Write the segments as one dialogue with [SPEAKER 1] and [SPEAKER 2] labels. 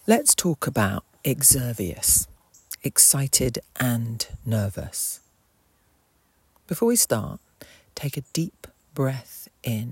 [SPEAKER 1] Let's talk about exervius, excited and nervous. Before we start, take a deep breath in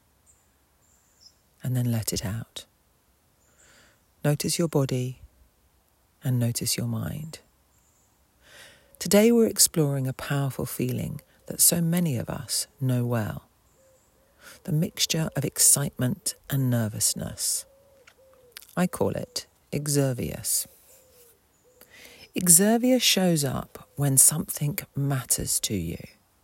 [SPEAKER 1] and then let it out. Notice your body and notice your mind. Today we're exploring a powerful feeling that so many of us know well. The mixture of excitement and nervousness. I call it exervius. Exervius shows up when something matters to you.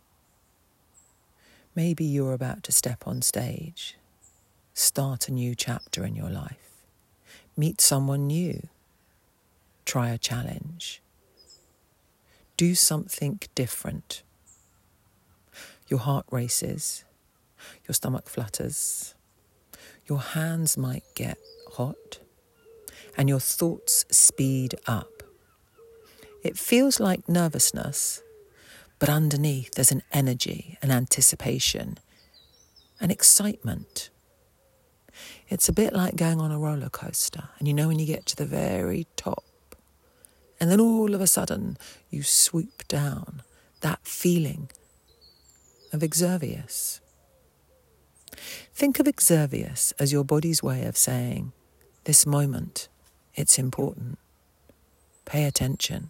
[SPEAKER 1] Maybe you're about to step on stage, start a new chapter in your life, meet someone new, try a challenge, do something different. Your heart races, your stomach flutters, your hands might get hot, and your thoughts speed up. It feels like nervousness, but underneath there's an energy, an anticipation, an excitement. It's a bit like going on a roller coaster, and you know when you get to the very top, and then all of a sudden you swoop down, that feeling of exervius. Think of exervius as your body's way of saying, this moment, it's important. Pay attention.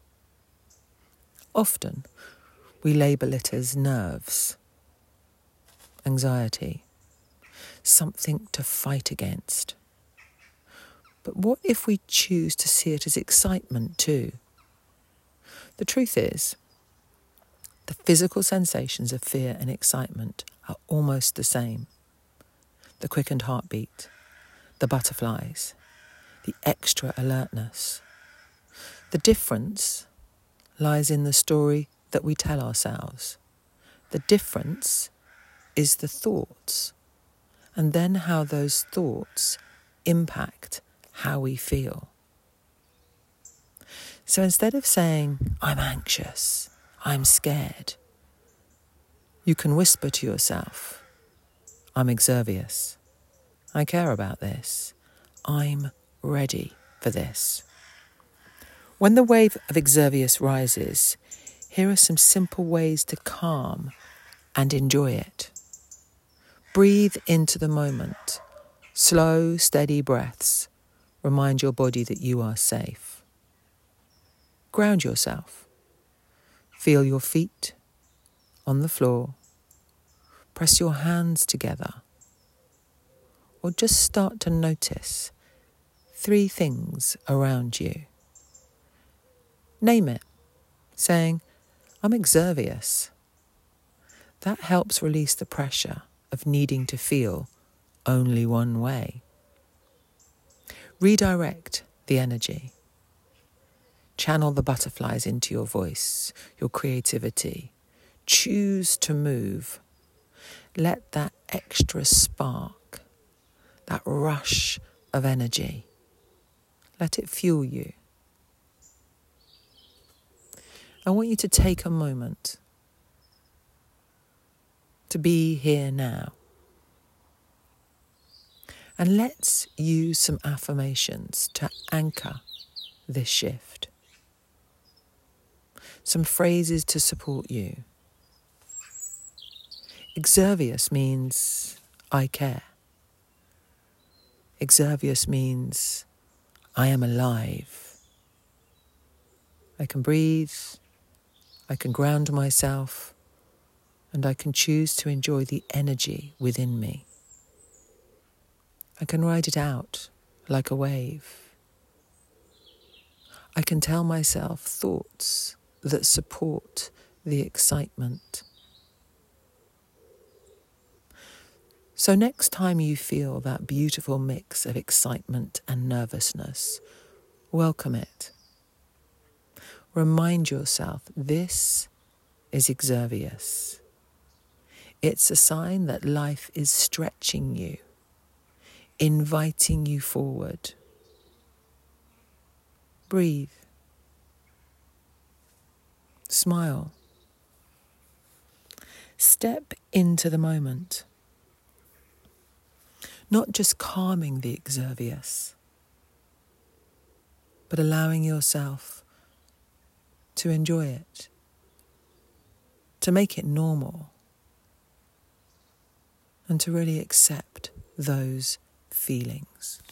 [SPEAKER 1] Often, we label it as nerves, anxiety, something to fight against. But what if we choose to see it as excitement too? The truth is, the physical sensations of fear and excitement are almost the same. The quickened heartbeat, the butterflies, the extra alertness. The difference lies in the story that we tell ourselves. The difference is the thoughts, and then how those thoughts impact how we feel. So instead of saying, I'm anxious, I'm scared, you can whisper to yourself, I'm exervius. I care about this. I'm ready for this. When the wave of exervius rises, here are some simple ways to calm and enjoy it. Breathe into the moment. Slow, steady breaths remind your body that you are safe. Ground yourself. Feel your feet on the floor. Press your hands together. Or just start to notice 3 things around you. Name it, saying, I'm exervius. That helps release the pressure of needing to feel only one way. Redirect the energy. Channel the butterflies into your voice, your creativity. Choose to move. Let that extra spark, that rush of energy, let it fuel you. I want you to take a moment to be here now. And let's use some affirmations to anchor this shift. Some phrases to support you. Exervius means I care. Exervius means I am alive. I can breathe. I can ground myself, and I can choose to enjoy the energy within me. I can ride it out like a wave. I can tell myself thoughts that support the excitement. So next time you feel that beautiful mix of excitement and nervousness, welcome it. Remind yourself this is exervius. It's a sign that life is stretching you, inviting you forward. Breathe. Smile. Step into the moment. Not just calming the exervius, but allowing yourself to enjoy it, to make it normal, and to really accept those feelings.